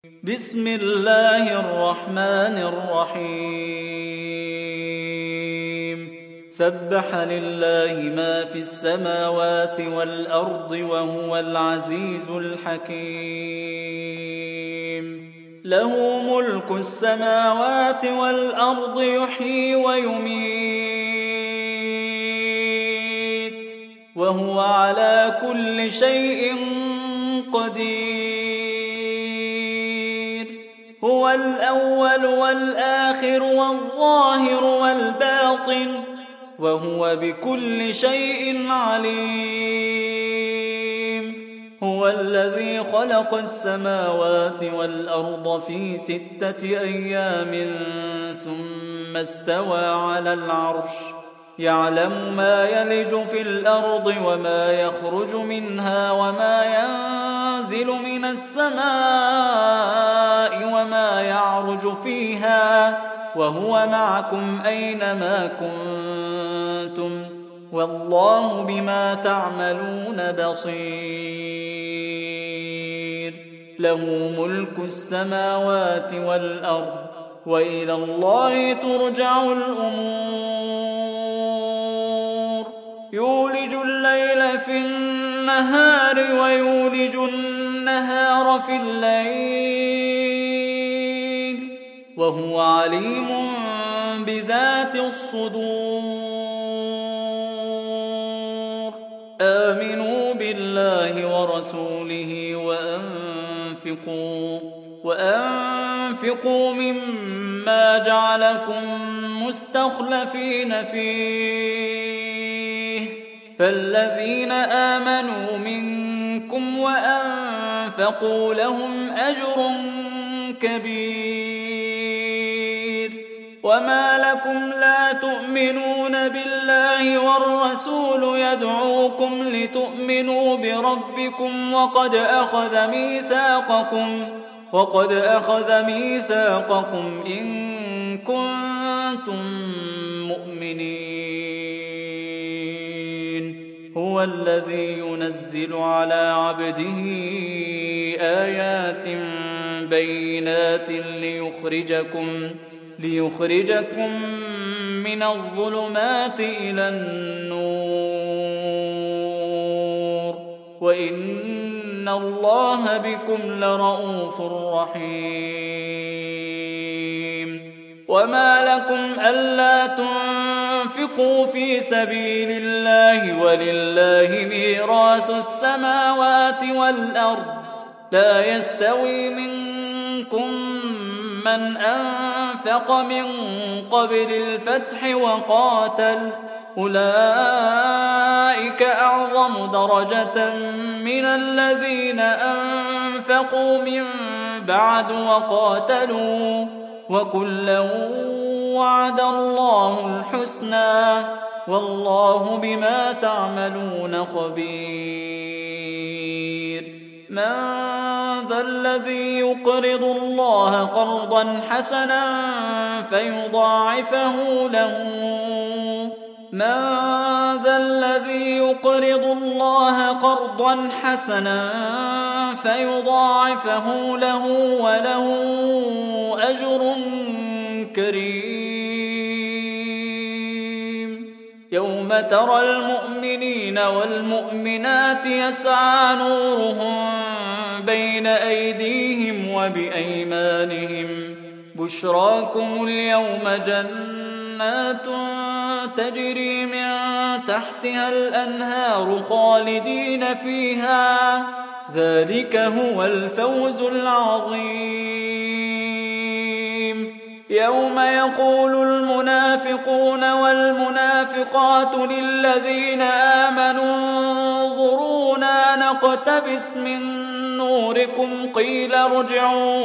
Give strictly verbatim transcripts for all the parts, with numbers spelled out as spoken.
بسم الله الرحمن الرحيم سبح لله ما في السماوات والأرض وهو العزيز الحكيم له ملك السماوات والأرض يحيي ويميت وهو على كل شيء قدير هو الأول والآخر والظاهر والباطن وهو بكل شيء عليم هو الذي خلق السماوات والأرض في ستة أيام ثم استوى على العرش يعلم ما يلج في الأرض وما يخرج منها وما ينزل من السماء وما يعرج فيها وهو معكم أينما كنتم والله بما تعملون بصير له ملك السماوات والأرض وإلى الله ترجع الأمور يولج الليل في النهار ويولج النهار في الليل وهو عليم بذات الصدور آمنوا بالله ورسوله وأنفقوا وأنفقوا مما جعلكم مستخلفين فيه فالذين آمنوا منكم وأنفقوا لهم أجر كبير وما لكم لا تؤمنون بالله والرسول يدعوكم لتؤمنوا بربكم وقد أخذ ميثاقكم وقد أخذ ميثاقكم إن كنتم مؤمنين هو الذي ينزل على عبده آيات بينات ليخرجكم ليخرجكم من الظلمات إلى النور وإن الله بكم لرؤوف رحيم وما لكم ألا تنفقوا في سبيل الله ولله ميراث السماوات والأرض لا يستوي منكم من أنفق من قبل الفتح وقاتل أولئك أعظم درجة من الذين أنفقوا من بعد وقاتلوا وكلا وعد الله الحسنى والله بما تعملون خبير من ذا الذي يقرض الله قرضا حسنا فيضاعفه له من ذا الذي يقرض الله قرضا حسنا فيضاعفه له وله أجر كريم يوم ترى المؤمنين والمؤمنات يسعى نورهم بين أيديهم وبأيمانهم بشراكم اليوم جنات تجري من تحتها الأنهار خالدين فيها ذلك هو الفوز العظيم يوم يقول المنافقون والمنافقات للذين آمنوا انظرونا نقتبس من نوركم قيل ارجعوا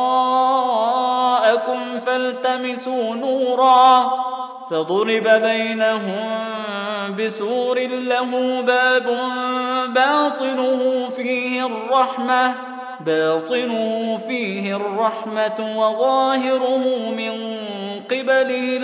وراءكم فالتمسوا نورا فضرب بينهم بسور له باب باطنه فيه الرحمة باطنه فيه الرحمة وظاهره من قبله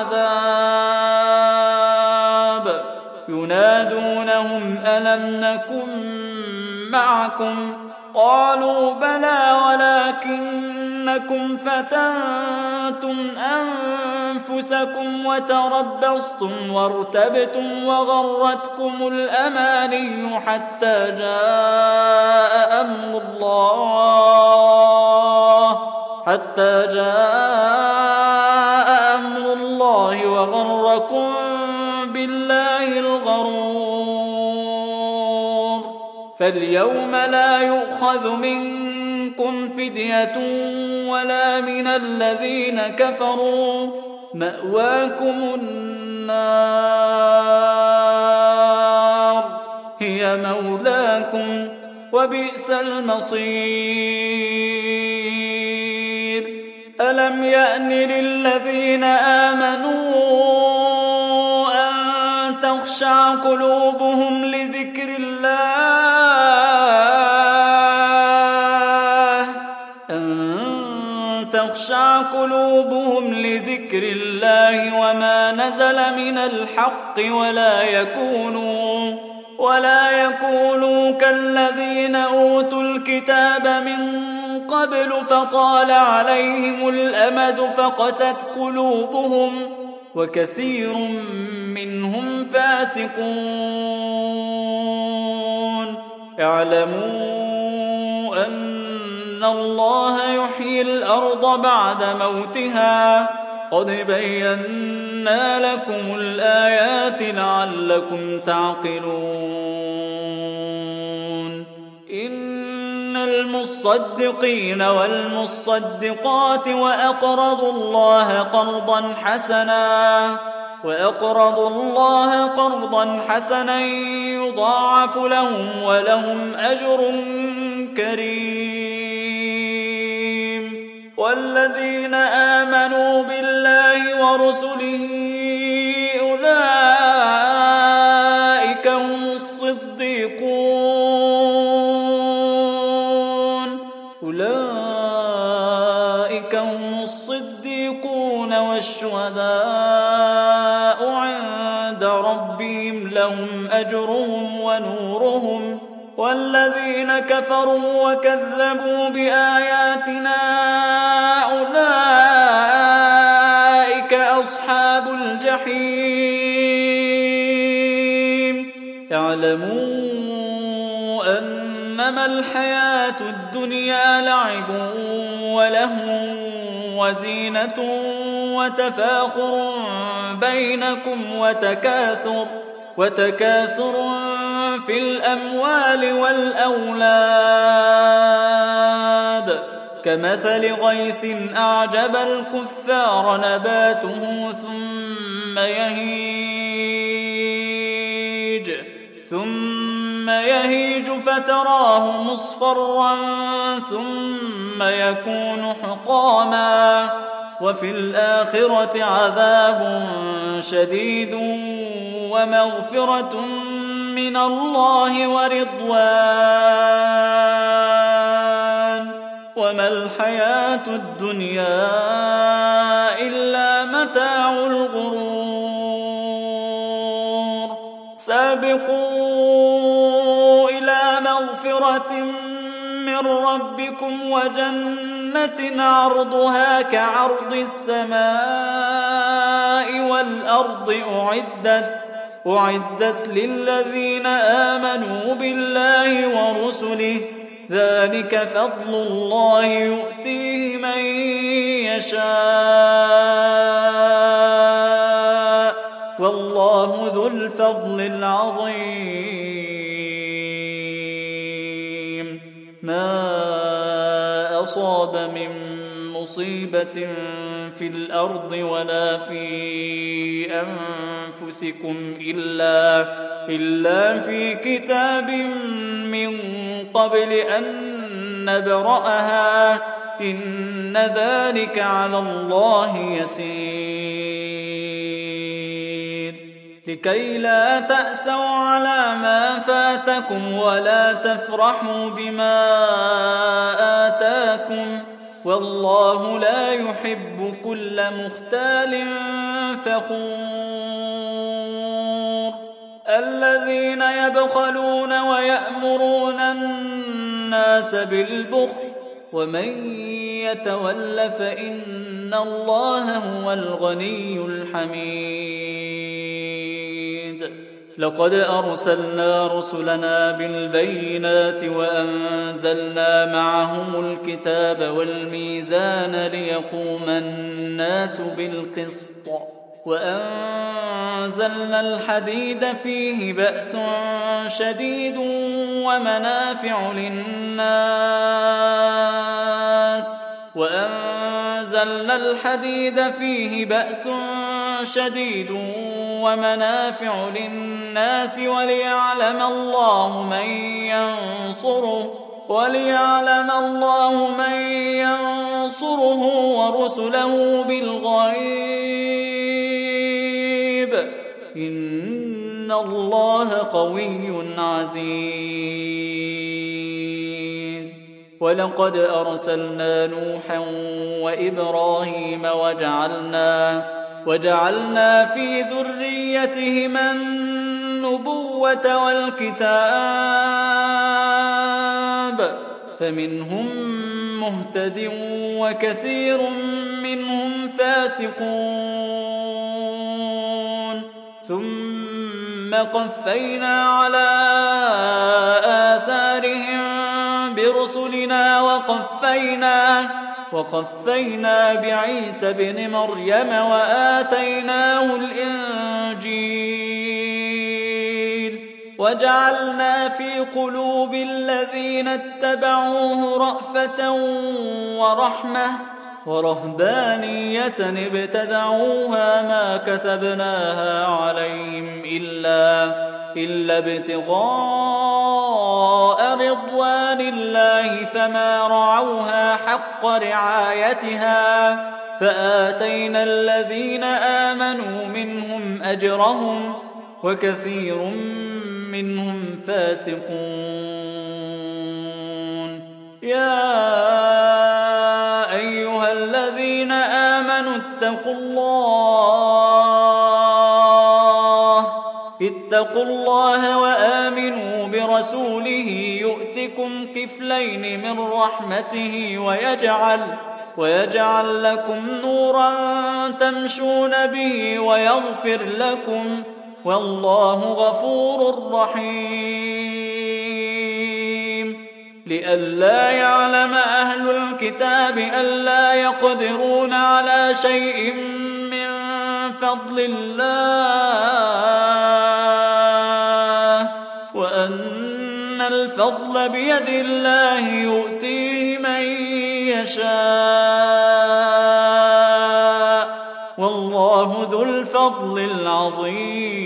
العذاب ينادونهم ألم نكن معكم قالوا بلى ولكنكم فتنتم أنفسكم وتربصتم وارتبتم وغرتكم الأماني حتى جاء أمر الله حتى جاء أمر الله وغركم بالله الغرور. فاليوم لا يؤخذ منكم فدية ولا من الذين كفروا، مأواكم النار هي مولاكم وبئس المصير. ألم يأن للذين آمنوا أن تخشع قلوبهم لذكر الله أن تخشع قلوبهم لذكر الله وما نزل من الحق ولا يكونوا ولا يكونوا كالذين أوتوا الكتاب من قبل فطال عليهم الأمد فقست قلوبهم وكثير منهم فاسقون. اعلموا أن الله يحيي الأرض بعد موتها قد بينا لكم الآيات لعلكم تعقلون. إن المصدقين والمصدقات وأقرضوا الله قرضا حسنا وأقرضوا الله قرضا حسنا يضاعف لهم ولهم أجر كريم. والذين آمنوا بالله ورسله أولئك هم الصديقون أولئك هم الصديقون والشهداء عند ربهم لهم أجرهم ونورهم. والذين كفروا وكذبوا بآياتنا أولئك أصحاب الجحيم. اعلموا أنما الحياة الدنيا لعب ولهو وزينة وتفاخر بينكم وتكاثر وتكاثر في الأموال والأولاد كمثل غيث أعجب الكفار نباته ثم يهيج ثم يهيج فتراه مصفرا ثم يكون حطاما وفي الآخرة عذاب شديد ومغفرة من الله ورضوان وما الحياة الدنيا إلا متاع الغرور. سابقوا إلى مغفرة من ربكم وجنة عرضها كعرض السماء والأرض أعدت أعدت للذين آمنوا بالله ورسله ذلك فضل الله يؤتيه من يشاء والله ذو الفضل العظيم. ما أصاب من مصيبة في الأرض ولا في أنفسكم إلا, إلا في كتاب من قبل أن نبرأها إن ذلك على الله يسير. لكي لا تأسوا على ما فاتكم ولا تفرحوا بما آتاكم والله لا يحب كل مختال فخور. الذين يبخلون ويأمرون الناس الناس بالبخل ومن يتول فإن الله هو الغني الحميد. لقد أرسلنا رسلنا بالبينات وأنزلنا معهم الكتاب والميزان ليقوم الناس بالقسط وأنزلنا الحديد فيه بأس شديد ومنافع للناس وأنزلنا الحديد فيه بأس شديد ومنافع للناس وليعلم الله من ينصره وليعلم الله من ينصره ورسله بالغيب إن الله قوي عزيز. ولقد أرسلنا نوحا وإبراهيم وجعلنا وجعلنا في ذريتهما النبوة والكتاب فمنهم مهتد وكثير منهم فاسقون ثم قفينا على آثارهم برسلنا وقفينا وقفينا بعيسى ابن مريم وآتيناه الإنجيل وجعلنا في قلوب الذين اتبعوه رأفة ورحمة ورهبانية ابتدعوها ما كتبناها عليهم إلا, إلا ابتغاء رضوان الله فما رعوها حق رعايتها فآتينا الذين آمنوا منهم أجرهم وكثير منهم فاسقون. يا أيها الذين آمنوا اتقوا الله اتقوا الله وآمنوا برسوله يؤتكم كفلين من رحمته ويجعل ويجعل لكم نورا تمشون به ويغفر لكم والله غفور رحيم. لئلا يعلم أهل الكتاب ألا يقدرون على شيء من فضل الله وأن الفضل بيد الله يؤتيه من يشاء والله ذو الفضل العظيم.